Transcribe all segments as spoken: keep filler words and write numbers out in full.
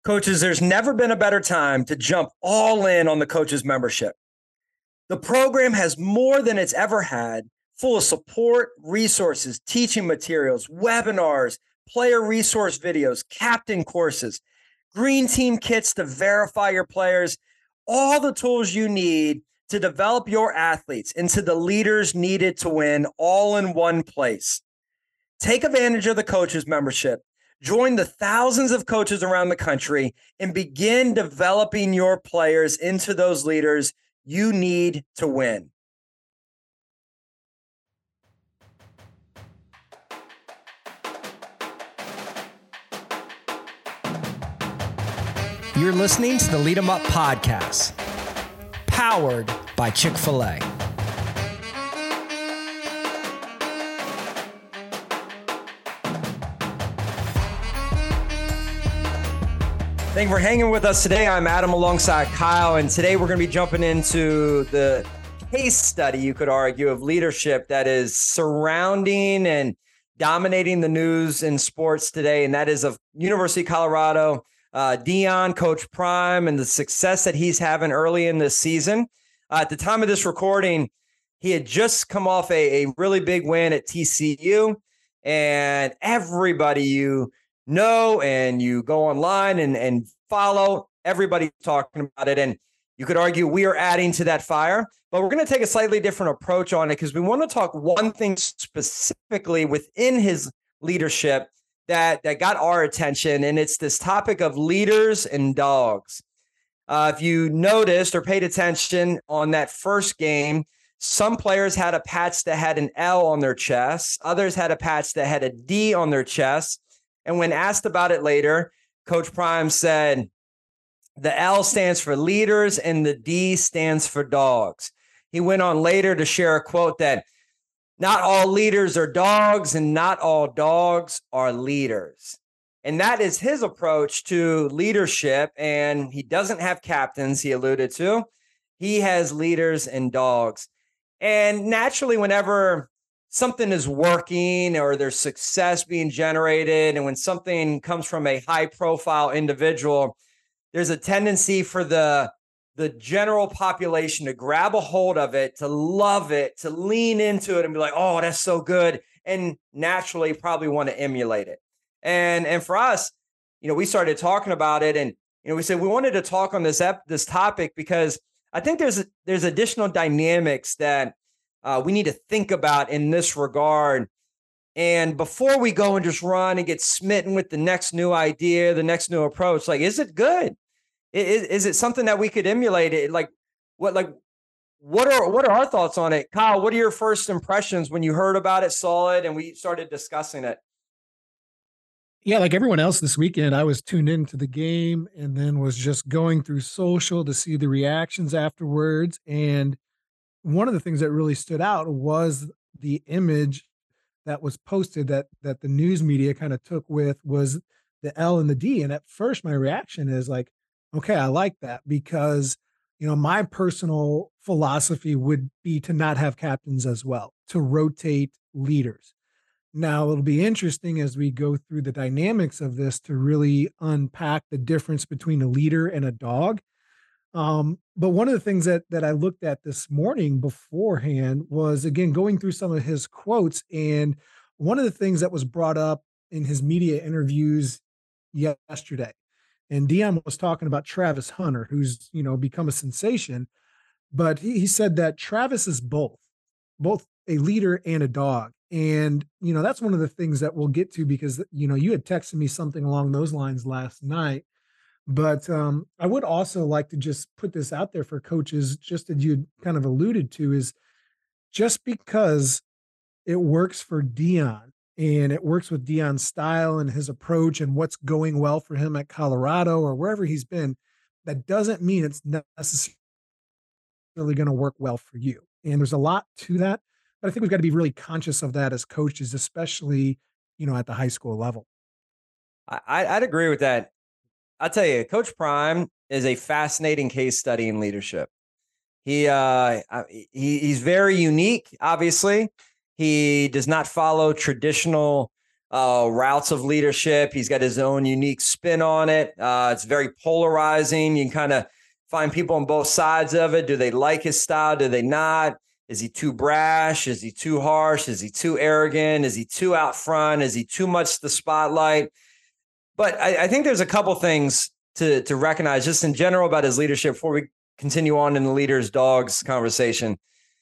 Coaches, there's never been a better time to jump all in on the Coaches membership. The program has more than it's ever had, full of support, resources, teaching materials, webinars, player resource videos, captain courses, green team kits to verify your players, all the tools you need to develop your athletes into the leaders needed to win, all in one place. Take advantage of the Coaches membership. Join the thousands of coaches around the country and begin developing your players into those leaders you need to win. You're listening to the Lead 'em Up podcast, powered by Chick-fil-A. Thank you for hanging with us today. I'm Adam alongside Kyle, and today we're going to be jumping into the case study, you could argue, of leadership that is surrounding and dominating the news in sports today, and that is of University of Colorado, uh, Deion, Coach Prime, and the success that he's having early in this season. Uh, at the time of this recording, he had just come off a, a really big win at T C U, and everybody you know, and you go online and, and follow, everybody's talking about it. And you could argue we are adding to that fire, but we're going to take a slightly different approach on it because we want to talk one thing specifically within his leadership that, that got our attention. And it's this topic of leaders and dogs. Uh, if you noticed or paid attention on that first game, some players had a patch that had an L on their chest. Others had a patch that had a D on their chest. And when asked about it later, Coach Prime said, the L stands for leaders and the D stands for dogs. He went on later to share a quote that not all leaders are dogs and not all dogs are leaders. And that is his approach to leadership. And he doesn't have captains, he alluded to. He has leaders and dogs. And naturally, whenever something is working or there's success being generated, and when something comes from a high-profile individual, there's a tendency for the, the general population to grab a hold of it, to love it, to lean into it and be like, oh, that's so good, and naturally probably want to emulate it. And, and for us, you know, we started talking about it, and you know, we said we wanted to talk on this ep- this topic because I think there's there's additional dynamics that Uh, we need to think about in this regard. And before we go and just run and get smitten with the next new idea, the next new approach, like, is it good? Is, is it something that we could emulate it? Like what, like what are, what are our thoughts on it? Kyle, what are your first impressions when you heard about it, saw it, and we started discussing it? Yeah, like everyone else this weekend, I was tuned into the game and then was just going through social to see the reactions afterwards. And one of the things that really stood out was the image that was posted that that the news media kind of took with was the L and the D. And at first my reaction is like, okay, I like that because, you know, my personal philosophy would be to not have captains as well, to rotate leaders. Now it'll be interesting as we go through the dynamics of this to really unpack the difference between a leader and a dog. Um, but one of the things that that I looked at this morning beforehand was, again, going through some of his quotes. And one of the things that was brought up in his media interviews yesterday, and Deion was talking about Travis Hunter, who's, you know, become a sensation, but he, he said that Travis is both, both a leader and a dog. And, you know, that's one of the things that we'll get to because, you know, you had texted me something along those lines last night. But um, I would also like to just put this out there for coaches, just as you kind of alluded to, is just because it works for Deion and it works with Deion's style and his approach and what's going well for him at Colorado or wherever he's been, that doesn't mean it's necessarily going to work well for you. And there's a lot to that, but I think we've got to be really conscious of that as coaches, especially, you know, at the high school level. I, I'd agree with that. I'll tell you, Coach Prime is a fascinating case study in leadership. He, uh, he he's very unique, obviously. He does not follow traditional uh, routes of leadership. He's got his own unique spin on it. Uh, it's very polarizing. You can kind of find people on both sides of it. Do they like his style? Do they not? Is he too brash? Is he too harsh? Is he too arrogant? Is he too out front? Is he too much the spotlight? But I, I think there's a couple things to, to recognize just in general about his leadership before we continue on in the leaders dogs conversation.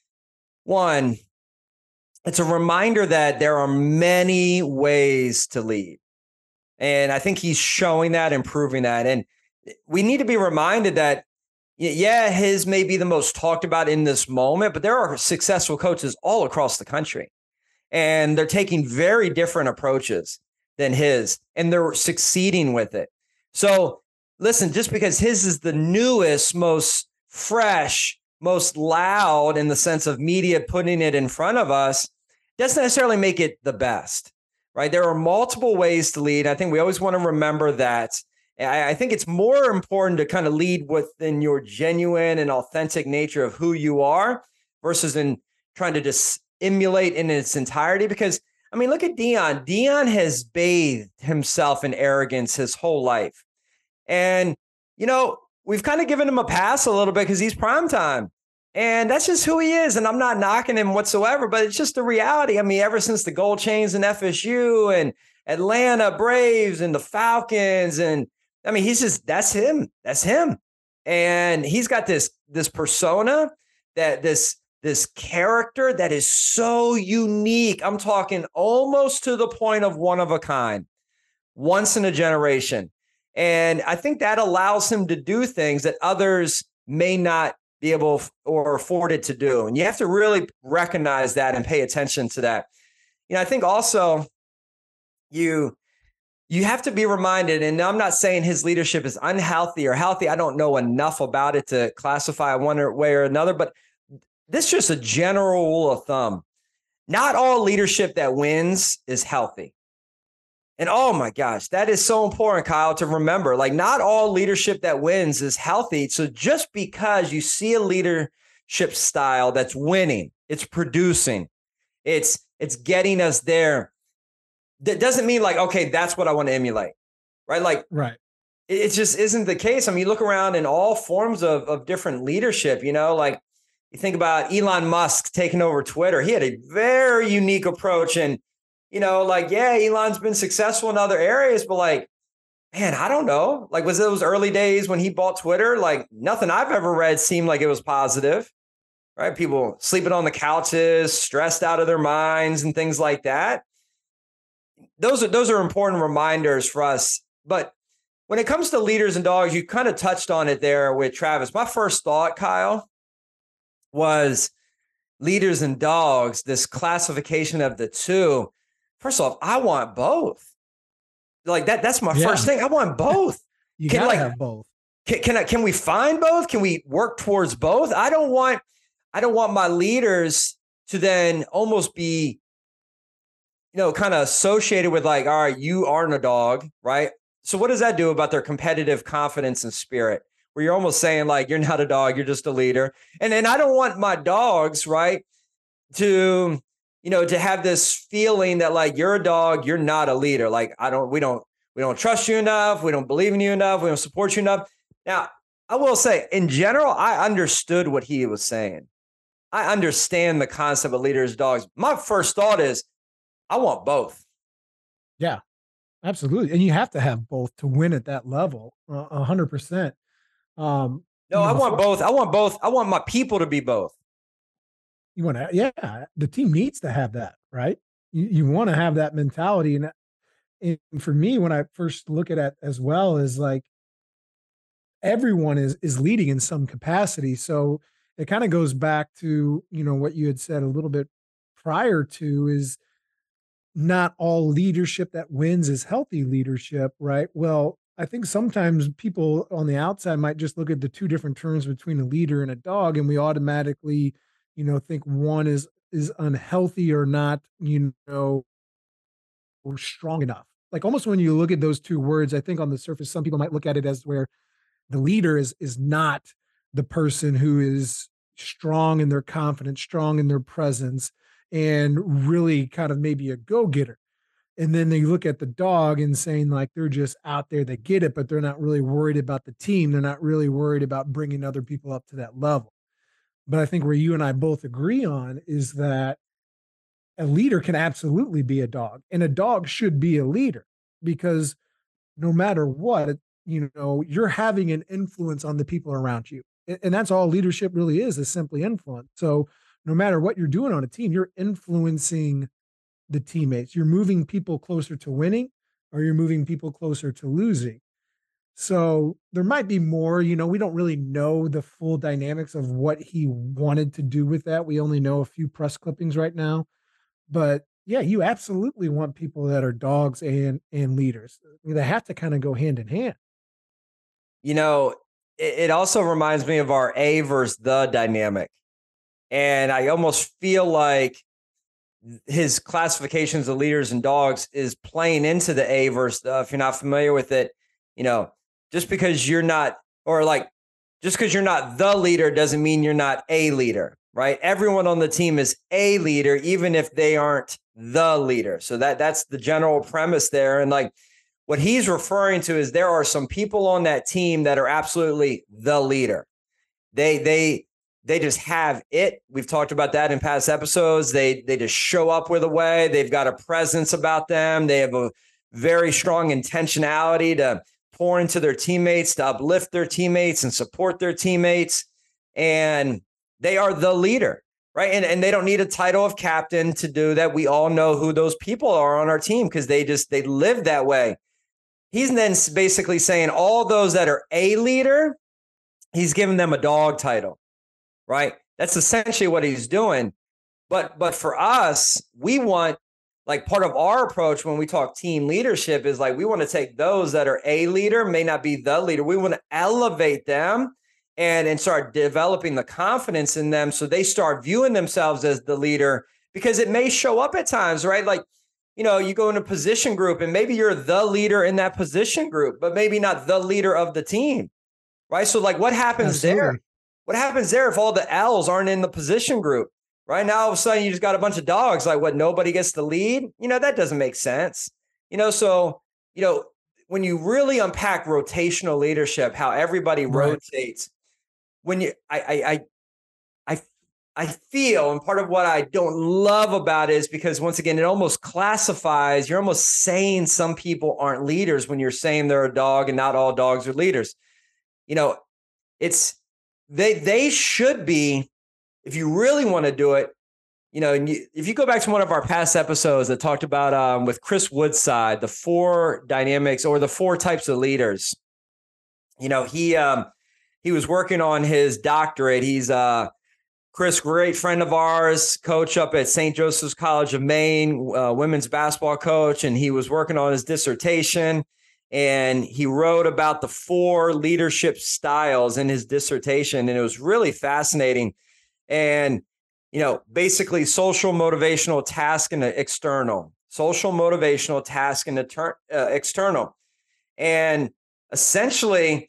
One, it's a reminder that there are many ways to lead. And I think he's showing that and proving that. And we need to be reminded that, yeah, his may be the most talked about in this moment, but there are successful coaches all across the country. And they're taking very different approaches than his, and they're succeeding with it. So listen, just because his is the newest, most fresh, most loud in the sense of media putting it in front of us, doesn't necessarily make it the best, right? There are multiple ways to lead. I think we always want to remember that. I think it's more important to kind of lead within your genuine and authentic nature of who you are versus in trying to just emulate in its entirety. Because, I mean, look at Deion. Deion has bathed himself in arrogance his whole life. And, you know, we've kind of given him a pass a little bit because he's primetime. And that's just who he is. And I'm not knocking him whatsoever, but it's just the reality. I mean, ever since the gold chains in F S U and Atlanta Braves and the Falcons, and I mean, he's just, that's him. That's him. And he's got this, this persona, that this, this character that is so unique. I'm talking almost to the point of one of a kind, once in a generation. And I think that allows him to do things that others may not be able or afforded to do. And you have to really recognize that and pay attention to that. You know, I think also you, you have to be reminded, and I'm not saying his leadership is unhealthy or healthy. I don't know enough about it to classify one way or another, but this is just a general rule of thumb. Not all leadership that wins is healthy. And oh my gosh, that is so important, Kyle, to remember. Like, not all leadership that wins is healthy. So just because you see a leadership style that's winning, it's producing, it's it's getting us there, that doesn't mean like, okay, that's what I want to emulate, right? Like, right. It, it just isn't the case. I mean, you look around in all forms of, of different leadership, you know, like you think about Elon Musk taking over Twitter. He had a very unique approach. And, you know, like, yeah, Elon's been successful in other areas, but like, man, I don't know. Like, was it those early days when he bought Twitter? Like, nothing I've ever read seemed like it was positive, right? People sleeping on the couches, stressed out of their minds and things like that. Those are, those are important reminders for us. But when it comes to leaders and dogs, you kind of touched on it there with Travis. My first thought, Kyle, was leaders and dogs, this classification of the two. First off, I want both. Like that, that's my yeah. first thing. I want both. You can gotta like, have both. Can, can I, can we find both? Can we work towards both? I don't want, I don't want my leaders to then almost be, you know, kind of associated with like, all right, you aren't a dog, right? So what does that do about their competitive confidence and spirit? Where you're almost saying like, you're not a dog, you're just a leader. And then I don't want my dogs, right, to, you know, to have this feeling that like, you're a dog, you're not a leader. Like, I don't, we don't, we don't trust you enough. We don't believe in you enough. We don't support you enough. Now, I will say in general, I understood what he was saying. I understand the concept of leaders, dogs. My first thought is, I want both. Yeah, absolutely. And you have to have both to win at that level, a hundred percent. Um, no, I want both. I want both. I want my people to be both. You want to, yeah, the team needs to have that, right? You, you want to have that mentality. And, and for me, when I first look at it as well, is like everyone is, is leading in some capacity. So it kind of goes back to, you know, what you had said a little bit prior to is, not all leadership that wins is healthy leadership, right? Well, I think sometimes people on the outside might just look at the two different terms between a leader and a dog, and we automatically, you know, think one is is unhealthy or not, you know, or strong enough. Like almost when you look at those two words, I think on the surface, some people might look at it as where the leader is is not the person who is strong in their confidence, strong in their presence, and really kind of maybe a go-getter. And then they look at the dog and saying like they're just out there, they get it, but they're not really worried about the team. They're not really worried about bringing other people up to that level. But I think where you and I both agree on is that a leader can absolutely be a dog, and a dog should be a leader, because no matter what, you know, you're having an influence on the people around you. And that's all leadership really is, is simply influence. So no matter what you're doing on a team, you're influencing the teammates. You're moving people closer to winning, or you're moving people closer to losing. So there might be more, you know, we don't really know the full dynamics of what he wanted to do with that. We only know a few press clippings right now. But yeah, you absolutely want people that are dogs and and leaders. I mean, they have to kind of go hand in hand. You know, it, it also reminds me of our A versus the dynamic. And I almost feel like his classifications of leaders and dogs is playing into the A versus the, if you're not familiar with it, you know, just because you're not, or like, just because you're not the leader doesn't mean you're not a leader, right? Everyone on the team is a leader, even if they aren't the leader. So that that's the general premise there. And like what he's referring to is there are some people on that team that are absolutely the leader. They, they, They just have it. We've talked about that in past episodes. They they just show up with a way. They've got a presence about them. They have a very strong intentionality to pour into their teammates, to uplift their teammates and support their teammates. And they are the leader, right? And, and they don't need a title of captain to do that. We all know who those people are on our team because they just, they live that way. He's then basically saying all those that are a leader, he's giving them a dog title. Right. That's essentially what he's doing. But but for us, we want, like, part of our approach when we talk team leadership is like we want to take those that are a leader, may not be the leader. We want to elevate them and, and start developing the confidence in them so they start viewing themselves as the leader, because it may show up at times, right? Like, you know, you go in a position group and maybe you're the leader in that position group, but maybe not the leader of the team. Right. So like what happens Absolutely. there? What happens there if all the L's aren't in the position group? Right now, all of a sudden, you just got a bunch of dogs. Like, what, nobody gets the lead? You know, that doesn't make sense. You know, so, you know, when you really unpack rotational leadership, how everybody right. rotates, when you, I, I, I, I, I feel, and part of what I don't love about it is because, once again, it almost classifies, you're almost saying some people aren't leaders when you're saying they're a dog and not all dogs are leaders. You know, it's, They they should be, if you really want to do it, you know, and you, if you go back to one of our past episodes that talked about um, with Chris Woodside, the four dynamics or the four types of leaders, you know, he um, he was working on his doctorate. He's uh, Chris, great friend of ours, coach up at Saint Joseph's College of Maine, uh, women's basketball coach, and he was working on his dissertation. And he wrote about the four leadership styles in his dissertation. And it was really fascinating. And, you know, basically social, motivational, task, and external. Social, motivational, task, and uh, external. And essentially,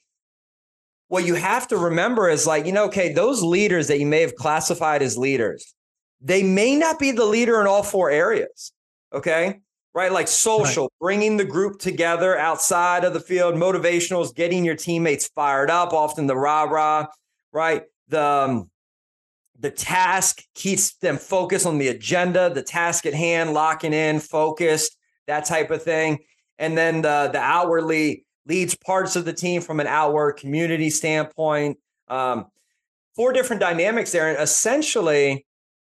what you have to remember is like, you know, okay, those leaders that you may have classified as leaders, they may not be the leader in all four areas. Okay. Right? Like social, right. bringing the group together outside of the field. Motivational is getting your teammates fired up, often the rah-rah, right? The, um, the task keeps them focused on the agenda, the task at hand, locking in, focused, that type of thing. And then the, the outwardly leads parts of the team from an outward community standpoint. Um, four different dynamics there. And essentially,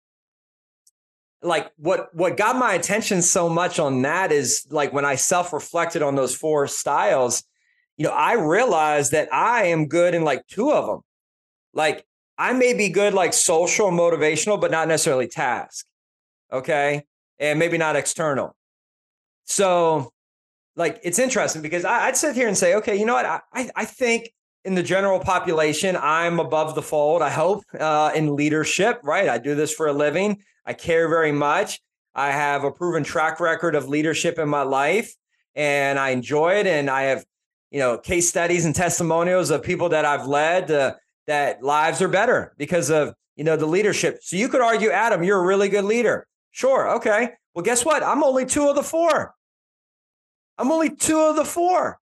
like what, what got my attention so much on that is like when I self-reflected on those four styles, you know, I realized that I am good in like two of them. Like I may be good, like social, motivational, but not necessarily task. Okay. And maybe not external. So like, it's interesting because I, I'd sit here and say, okay, you know what? I, I think in the general population, I'm above the fold. I hope uh, in leadership, right? I do this for a living. I care very much. I have a proven track record of leadership in my life and I enjoy it. And I have, you know, case studies and testimonials of people that I've led uh, that lives are better because of, you know, the leadership. So you could argue, Adam, you're a really good leader. Sure. Okay. Well, guess what? I'm only two of the four. I'm only two of the four.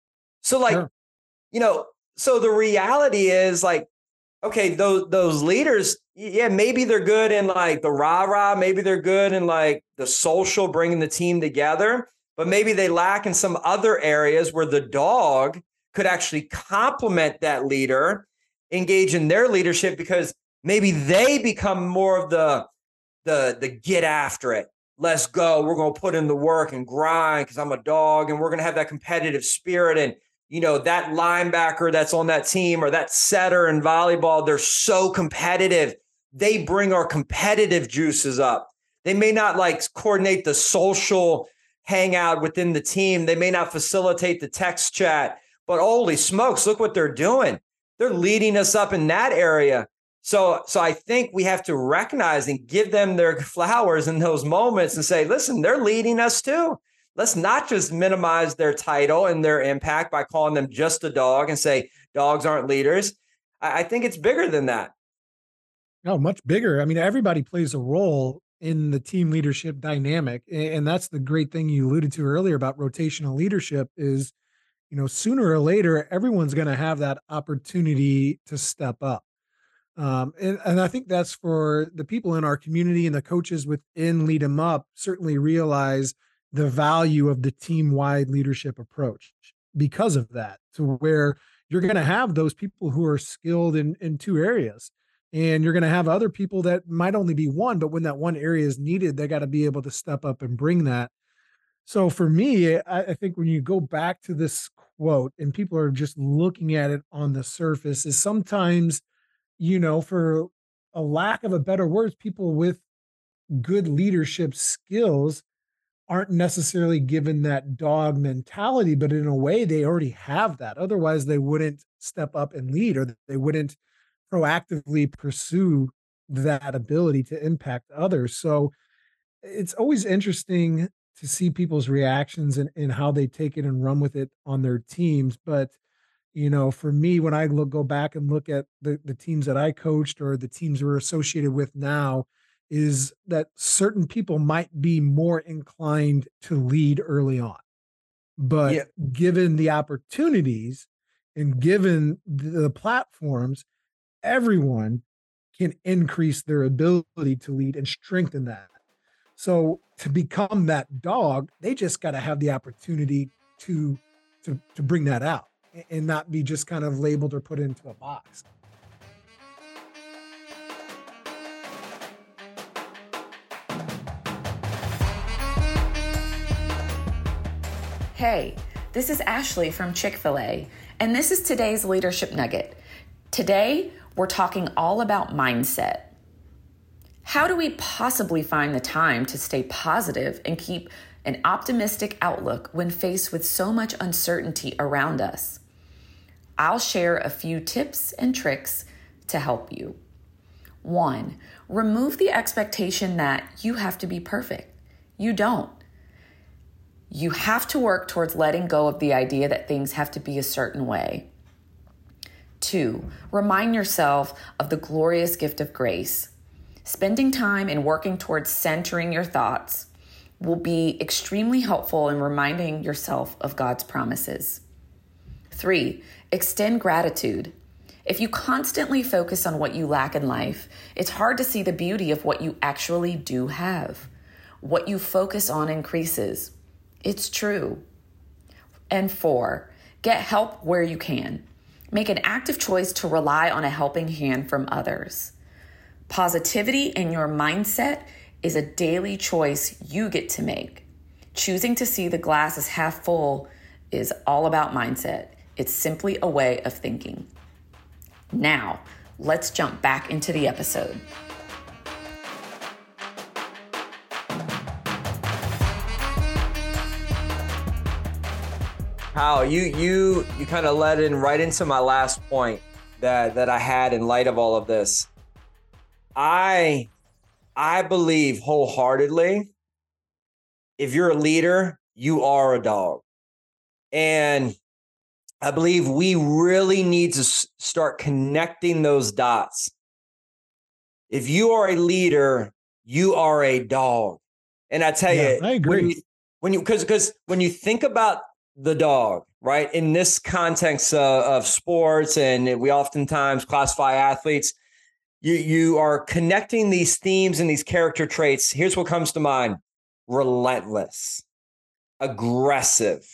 So like, sure. you know, so the reality is like, okay, those, those leaders, yeah, maybe they're good in like the rah-rah, maybe they're good in like the social, bringing the team together, but maybe they lack in some other areas where the dog could actually complement that leader, engage in their leadership, because maybe they become more of the, the, the get after it. Let's go. We're going to put in the work and grind because I'm a dog, and we're going to have that competitive spirit. And, you know, that linebacker that's on that team or that setter in volleyball, they're so competitive. They bring our competitive juices up. They may not like coordinate the social hangout within the team. They may not facilitate the text chat, but holy smokes, look what they're doing. They're leading us up in that area. So, so I think we have to recognize and give them their flowers in those moments and say, listen, they're leading us too. Let's not just minimize their title and their impact by calling them just a dog and say dogs aren't leaders. I, I think it's bigger than that. No, much bigger. I mean, everybody plays a role in the team leadership dynamic. And that's the great thing you alluded to earlier about rotational leadership is, you know, sooner or later, everyone's going to have that opportunity to step up. Um, and, and I think that's for the people in our community and the coaches within Lead 'em Up certainly realize the value of the team-wide leadership approach because of that, to where you're going to have those people who are skilled in, in two areas. And you're going to have other people that might only be one, but when that one area is needed, they got to be able to step up and bring that. So for me, I, I think when you go back to this quote and people are just looking at it on the surface, is sometimes, you know, for a lack of a better words, people with good leadership skills aren't necessarily given that dog mentality, but in a way they already have that. Otherwise they wouldn't step up and lead, or they wouldn't proactively pursue that ability to impact others. So it's always interesting to see people's reactions and, and how they take it and run with it on their teams. But you know, for me, when I look, go back and look at the, the teams that I coached or the teams we're associated with now, is that certain people might be more inclined to lead early on. But yeah. given the opportunities and given the platforms, everyone can increase their ability to lead and strengthen that. So to become that dog, they just got to have the opportunity to, to, to bring that out and not be just kind of labeled or put into a box. Hey, this is Ashley from Chick-fil-A, and this is today's Leadership Nugget. Today, we're talking all about mindset. How do we possibly find the time to stay positive and keep an optimistic outlook when faced with so much uncertainty around us? I'll share a few tips and tricks to help you. One, remove the expectation that you have to be perfect. You don't. You have to work towards letting go of the idea that things have to be a certain way. Two, remind yourself of the glorious gift of grace. Spending time and working towards centering your thoughts will be extremely helpful in reminding yourself of God's promises. Three, extend gratitude. If you constantly focus on what you lack in life, it's hard to see the beauty of what you actually do have. What you focus on increases. It's true. And four, get help where you can. Make an active choice to rely on a helping hand from others. Positivity in your mindset is a daily choice you get to make. Choosing to see the glass as half full is all about mindset. It's simply a way of thinking. Now, let's jump back into the episode. Kyle, you you you kind of led in right into my last point that that I had in light of all of this. I I believe wholeheartedly, if you're a leader, you are a dog. And I believe we really need to s- start connecting those dots. If you are a leader, you are a dog. And I tell Yeah, you, I agree. When you, when you, because because when you think about the dog, right, in this context uh, of sports, and we oftentimes classify athletes, you you are connecting these themes and these character traits. Here's what comes to mind: relentless, aggressive,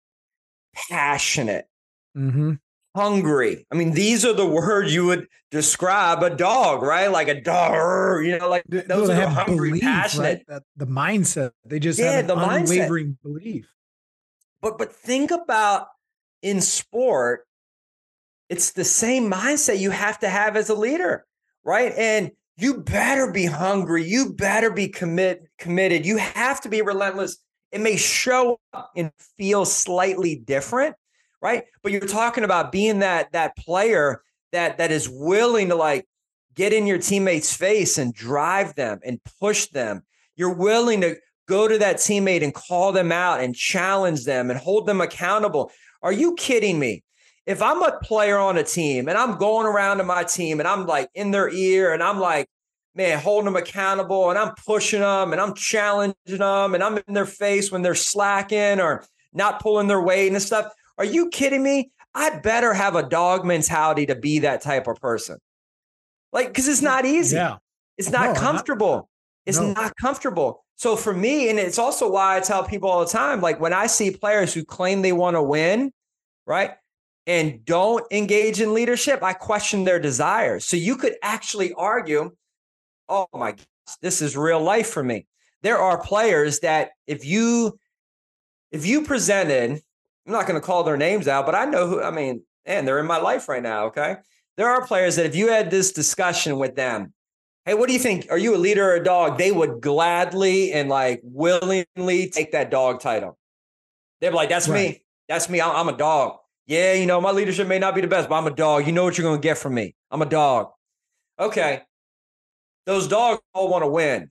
passionate, Mm-hmm. hungry. I mean, these are the words you would describe a dog, right? Like a dog, you know, like They, those they are have hungry, belief, passionate. right? That, the mindset. They just Yeah, have the an mindset. unwavering belief. But but think about in sport, it's the same mindset you have to have as a leader, right? And you better be hungry. You better be commit committed. You have to be relentless. It may show up and feel slightly different, right? But you're talking about being that that player that that is willing to like get in your teammate's face and drive them and push them. You're willing to go to that teammate and call them out and challenge them and hold them accountable. Are you kidding me? If I'm a player on a team and I'm going around to my team and I'm like in their ear and I'm like, man, holding them accountable and I'm pushing them and I'm challenging them and I'm in their face when they're slacking or not pulling their weight and stuff. Are you kidding me? I'd better have a dog mentality to be that type of person. Like, because it's not easy. Yeah. It's not No, comfortable. not, it's no. not comfortable. So for me, and it's also why I tell people all the time, like when I see players who claim they want to win, right, and don't engage in leadership, I question their desires. So you could actually argue, oh my gosh, this is real life for me. There are players that if you if you presented, I'm not going to call their names out, but I know who, I mean, and they're in my life right now, okay? There are players that if you had this discussion with them, hey, what do you think? Are you a leader or a dog? They would gladly and like willingly take that dog title. They'd be like, that's Right. me. That's me. I'm, I'm a dog. Yeah, you know, my leadership may not be the best, but I'm a dog. You know what you're going to get from me. I'm a dog. Okay. Those dogs all want to win.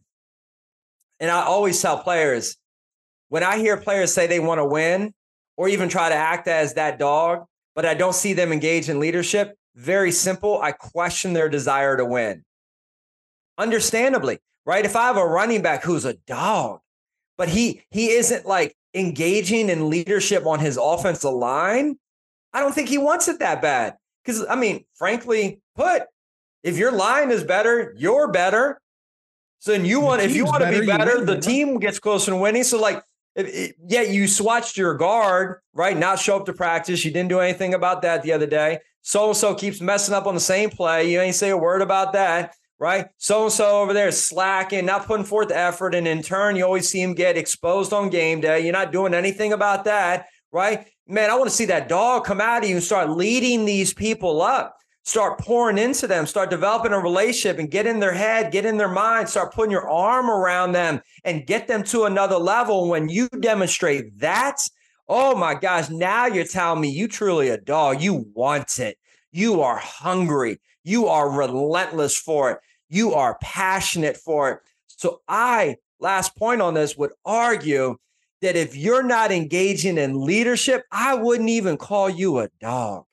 And I always tell players, when I hear players say they want to win or even try to act as that dog, but I don't see them engage in leadership, very simple, I question their desire to win. Understandably, right? If I have a running back who's a dog, but he he isn't like engaging in leadership on his offensive line, I don't think he wants it that bad. Because, I mean, frankly put, if your line is better, you're better. So then you want, if you want to be better, the team gets closer to winning. So like, if, if, yeah, you swatched your guard, right? Not show up to practice. You didn't do anything about that the other day. So-and-so keeps messing up on the same play. You ain't say a word about that, right? So-and-so over there is slacking, not putting forth the effort. And in turn, you always see him get exposed on game day. You're not doing anything about that, right? Man, I want to see that dog come out of you and start leading these people up. Start pouring into them, start developing a relationship and get in their head, get in their mind, start putting your arm around them and get them to another level. When you demonstrate that, oh my gosh, now you're telling me you truly a dog. You want it. You are hungry. You are relentless for it. You are passionate for it. So I, last point on this, would argue that if you're not engaging in leadership, I wouldn't even call you a dog.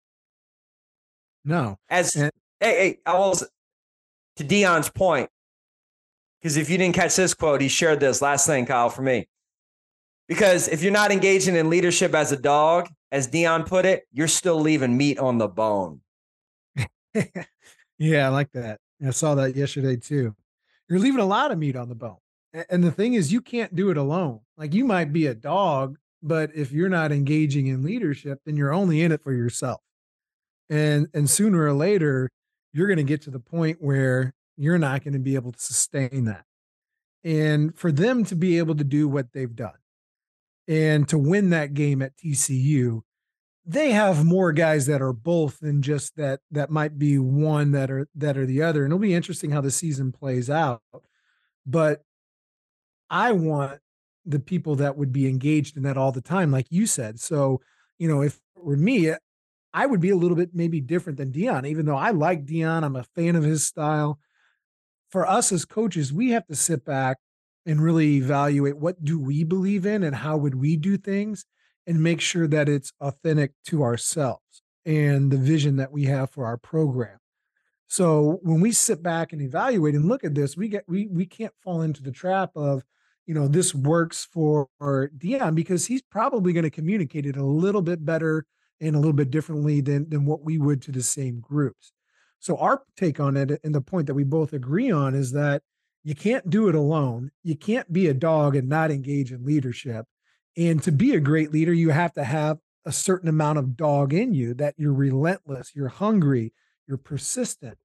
No. As and, hey, hey, I was to Deion's point, because if you didn't catch this quote, he shared this last thing, Kyle, for me. Because if you're not engaging in leadership as a dog, as Deion put it, you're still leaving meat on the bone. Yeah, I like that. I saw that yesterday too. You're leaving a lot of meat on the bone. And the thing is, you can't do it alone. Like you might be a dog, but if you're not engaging in leadership, then you're only in it for yourself. And and sooner or later, you're going to get to the point where you're not going to be able to sustain that. And for them to be able to do what they've done and to win that game at T C U, they have more guys that are both than just that, that might be one that are, that are the other. And it'll be interesting how the season plays out. But I want the people that would be engaged in that all the time, like you said. So, you know, if it were me, I would be a little bit maybe different than Deion, even though I like Deion. I'm a fan of his style. For us as coaches, we have to sit back and really evaluate what do we believe in and how would we do things and make sure that it's authentic to ourselves and the vision that we have for our program. So when we sit back and evaluate and look at this, we get we we can't fall into the trap of, you know, this works for Dion because he's probably going to communicate it a little bit better and a little bit differently than, than what we would to the same groups. So our take on it, and the point that we both agree on, is that you can't do it alone. You can't be a dog and not engage in leadership. And to be a great leader, you have to have a certain amount of dog in you, that you're relentless, you're hungry, you're persistent.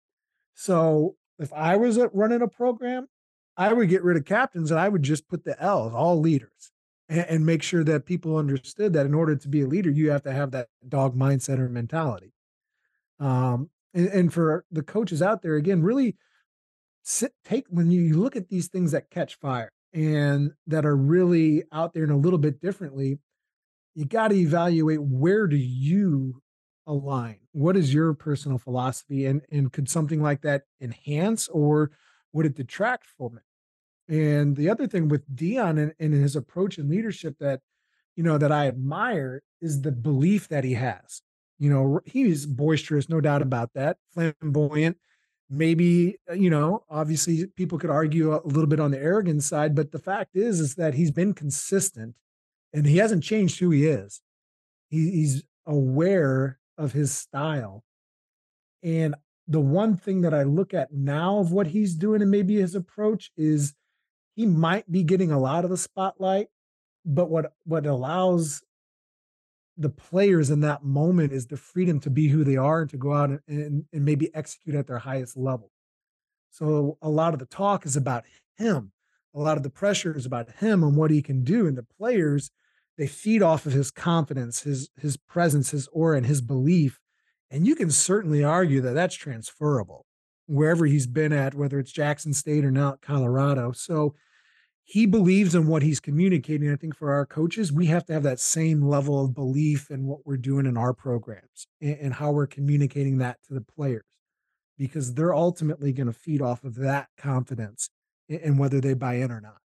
So if I was running a program, I would get rid of captains and I would just put the L's, all leaders, and, and make sure that people understood that in order to be a leader, you have to have that dog mindset or mentality. Um, and, and for the coaches out there, again, really sit, take, when you look at these things that catch fire and that are really out there and a little bit differently, you got to evaluate, where do you align? What is your personal philosophy? And, and could something like that enhance, or would it detract from it? And the other thing with Dion and, and his approach in leadership that, you know, that I admire is the belief that he has. You know, he's boisterous, no doubt about that, flamboyant. Maybe, you know, obviously people could argue a little bit on the arrogant side, but the fact is, is that he's been consistent and he hasn't changed who he is. He, he's aware of his style. And the one thing that I look at now of what he's doing and maybe his approach is, he might be getting a lot of the spotlight, but what, what allows the players in that moment is the freedom to be who they are and to go out and, and, and maybe execute at their highest level. So a lot of the talk is about him. A lot of the pressure is about him and what he can do. And the players, they feed off of his confidence, his, his presence, his aura, and his belief. And you can certainly argue that that's transferable wherever he's been at, whether it's Jackson State or now Colorado. So he believes in what he's communicating. I think for our coaches, we have to have that same level of belief in what we're doing in our programs and, and how we're communicating that to the players, because they're ultimately going to feed off of that confidence and whether they buy in or not.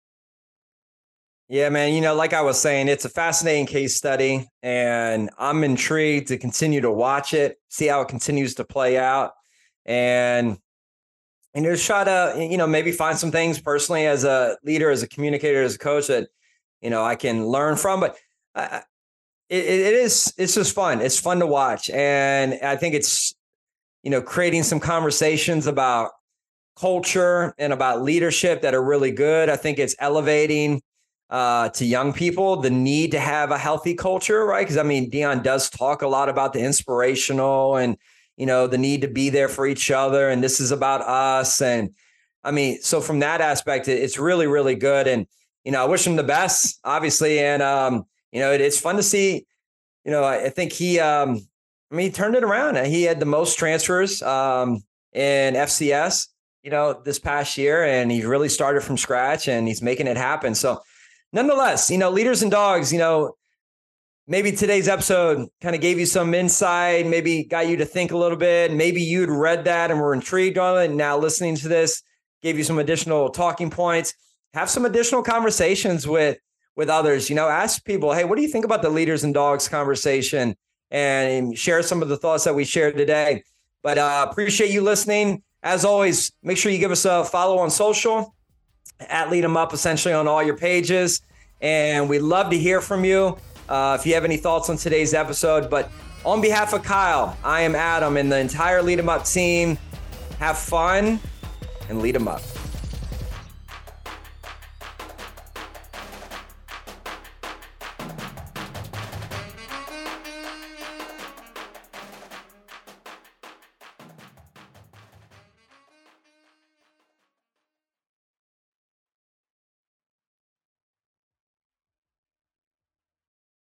Yeah, man. You know, like I was saying, it's a fascinating case study, and I'm intrigued to continue to watch it, see how it continues to play out, and and just try to, you know, maybe find some things personally as a leader, as a communicator, as a coach that, you know, I can learn from. But uh, it, it is, it's just fun. It's fun to watch. And I think it's, you know, creating some conversations about culture and about leadership that are really good. I think it's elevating uh, to young people the need to have a healthy culture, right? Because, I mean, Dion does talk a lot about the inspirational and, you know, the need to be there for each other. And this is about us. And I mean, so from that aspect, it's really, really good. And, you know, I wish him the best, obviously. And, um, you know, it, it's fun to see, you know, I, I think he, um, I mean, he turned it around. He had the most transfers um, in F C S, you know, this past year, and he really started from scratch and he's making it happen. So nonetheless, you know, leaders and dogs, you know, maybe today's episode kind of gave you some insight, maybe got you to think a little bit. Maybe you'd read that and were intrigued on it. And now listening to this gave you some additional talking points. Have some additional conversations with, with others. You know, ask people, hey, what do you think about the leaders and dogs conversation? And share some of the thoughts that we shared today. But uh, appreciate you listening. As always, make sure you give us a follow on social at Lead 'em Up, essentially on all your pages. And we'd love to hear from you. Uh, if you have any thoughts on today's episode. But on behalf of Kyle, I am Adam and the entire Lead 'em Up team. Have fun and lead 'em up.